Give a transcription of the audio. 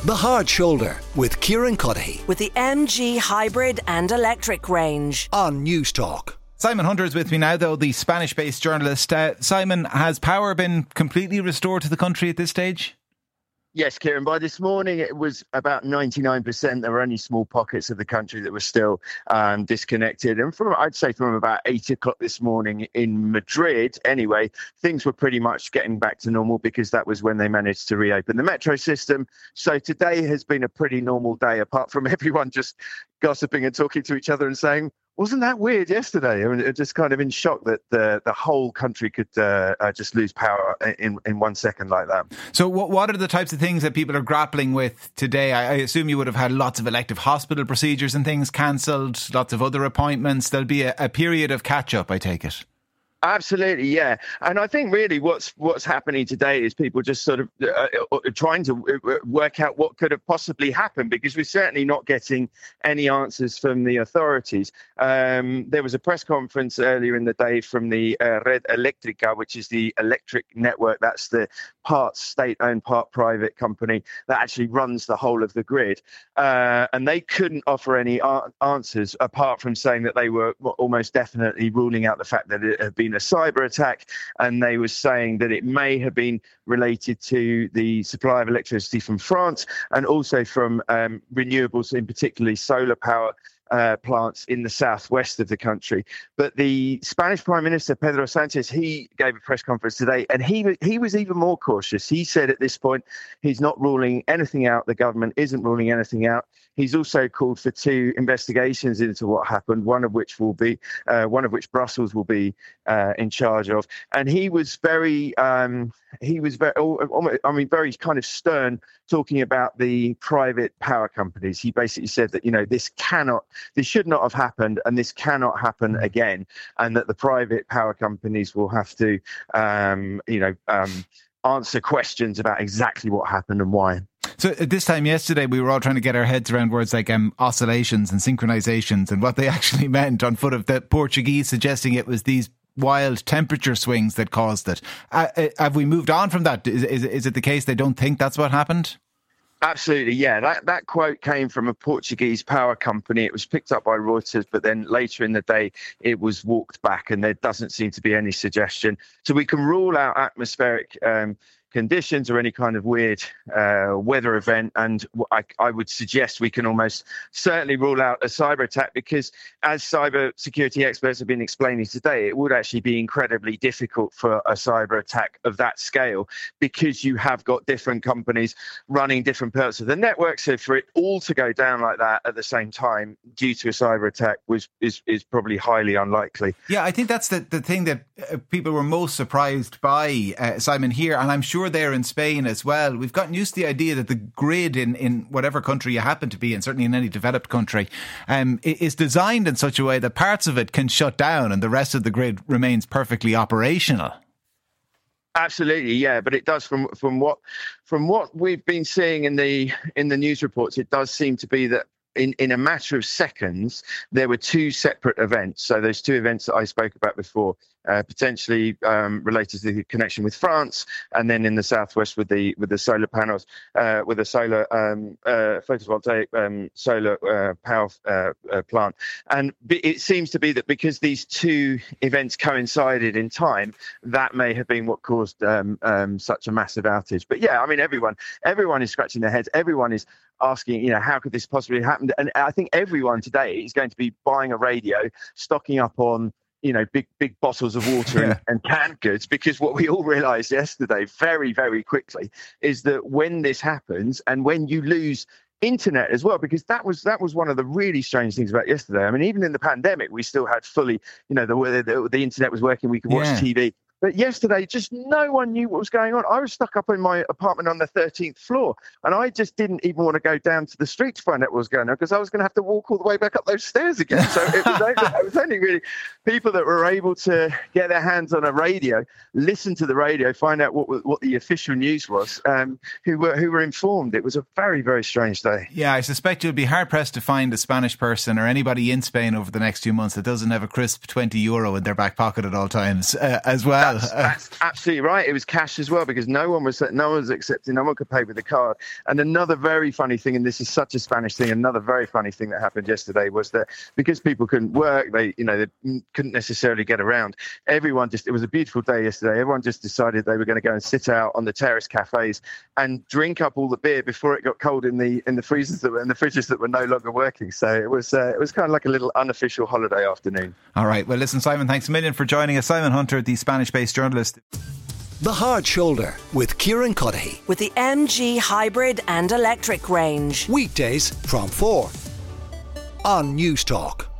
The Hard Shoulder with Kieran Cuddihy with the MG hybrid and electric range on News Talk. Simon Hunter is with me now, though, the Spanish-based journalist. Simon, has power been completely restored to the country at this stage? Yes, Kieran. By this morning, it was about 99%. There were only small pockets of the country that were still disconnected. And I'd say from about 8 o'clock this morning in Madrid, anyway, things were pretty much getting back to normal because that was when they managed to reopen the metro system. So today has been a pretty normal day, apart from everyone just gossiping and talking to each other and saying, wasn't that weird yesterday? I mean, just kind of in shock that the whole country could just lose power in 1 second like that. So what are the types of things that people are grappling with today? I assume you would have had lots of elective hospital procedures and things cancelled, lots of other appointments. There'll be a period of catch-up, I take it. Absolutely, yeah. And I think really what's happening today is people just sort of trying to work out what could have possibly happened, because we're certainly not getting any answers from the authorities. There was a press conference earlier in the day from the Red Eléctrica, which is the electric network. That's the part state-owned, part private company that actually runs the whole of the grid. And they couldn't offer any answers apart from saying that they were almost definitely ruling out the fact that it had been a cyber attack, and they were saying that it may have been related to the supply of electricity from France and also from renewables, in particularly solar power plants in the southwest of the country. But the Spanish Prime Minister, Pedro Sanchez, he gave a press conference today, and he was even more cautious. He said at this point he's not ruling anything out. The government isn't ruling anything out. He's also called for 2 investigations into what happened, one of which Brussels will be in charge of. And he was very kind of stern, talking about the private power companies. He basically said that, this should not have happened, and this cannot happen again, and that the private power companies will have to, answer questions about exactly what happened and why. So at this time yesterday, we were all trying to get our heads around words like oscillations and synchronizations and what they actually meant, on foot of the Portuguese suggesting it was these wild temperature swings that caused it. Have we moved on from that? Is it the case they don't think that's what happened? Absolutely, yeah. That quote came from a Portuguese power company. It was picked up by Reuters, but then later in the day, it was walked back, and there doesn't seem to be any suggestion. So we can rule out atmospheric conditions or any kind of weird weather event. And I would suggest we can almost certainly rule out a cyber attack, because as cyber security experts have been explaining today, it would actually be incredibly difficult for a cyber attack of that scale, because you have got different companies running different parts of the network. So for it all to go down like that at the same time due to a cyber attack is probably highly unlikely. Yeah, I think that's the thing that people were most surprised by, Simon, here. And I'm sure there in Spain as well. We've gotten used to the idea that the grid in whatever country you happen to be, and certainly in any developed country, is designed in such a way that parts of it can shut down and the rest of the grid remains perfectly operational. Absolutely, yeah, but it does from what we've been seeing in the news reports, it does seem to be that in a matter of seconds, there were 2 separate events. So those 2 events that I spoke about before, potentially related to the connection with France, and then in the southwest with the solar panels, with the solar photovoltaic solar power plant. And it seems to be that because these 2 events coincided in time, that may have been what caused such a massive outage. But yeah, I mean, everyone is scratching their heads. Everyone is asking, how could this possibly happen? And I think everyone today is going to be buying a radio, stocking up on, big bottles of water and canned goods, because what we all realised yesterday very, very quickly is that when this happens, and when you lose internet as well, because that was one of the really strange things about yesterday. I mean, even in the pandemic, we still had fully, the internet was working, we could watch TV. But yesterday, just no one knew what was going on. I was stuck up in my apartment on the 13th floor, and I just didn't even want to go down to the street to find out what was going on, because I was going to have to walk all the way back up those stairs again. So it was only really people that were able to get their hands on a radio, listen to the radio, find out what the official news was, who were informed. It was a very, very strange day. Yeah, I suspect you'll be hard-pressed to find a Spanish person or anybody in Spain over the next few months that doesn't have a crisp €20 in their back pocket at all times as well. well. That's absolutely right. It was cash as well, because no one was accepting. No one could pay with a card. And another very funny thing, and this is such a Spanish thing, another very funny thing that happened yesterday was that because people couldn't work, they couldn't necessarily get around. It was a beautiful day yesterday. Everyone just decided they were going to go and sit out on the terrace cafes and drink up all the beer before it got cold in the freezers and the fridges that were no longer working. So it was kind of like a little unofficial holiday afternoon. All right. Well, listen, Simon, thanks a million for joining us. Simon Hunter, the Spanish-based journalist. The Hard Shoulder with Kieran Cuddihy. With the MG hybrid and electric range. Weekdays from 4 on News Talk.